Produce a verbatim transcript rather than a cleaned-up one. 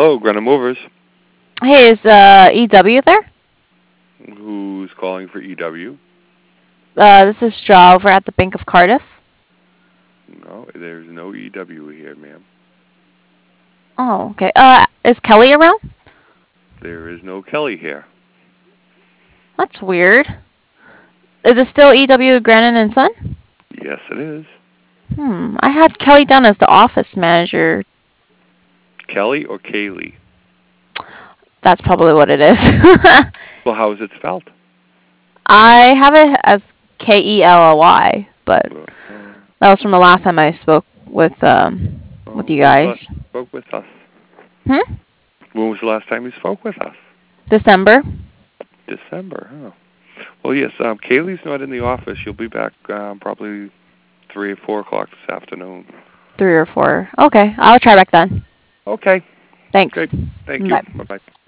Hello, Grenna Movers. Hey, is uh, E W there? Who's calling for E W? Uh, this is Straw over at the Bank of Cardiff. No, there's no E W here, ma'am. Oh, okay. Uh, is Kelly around? There is no Kelly here. That's weird. Is it still E W Grannon and Son? Yes, it is. Hmm. I had Kelly down as the office manager. Kelly or Kaylee? That's probably what it is. Well, how is it spelled? I have it as K E L L Y, but Uh, that was from the last time I spoke with um with oh, you when was the last guys. time you spoke with us? Hmm. When was the last time you spoke with us? December. December, huh? Well, yes, um, Kaylee's not in the office. She'll be back um, probably three or four o'clock this afternoon. Three or four. Okay, I'll try back then. Okay, Thanks. good. Thank you. Bye. Bye-bye.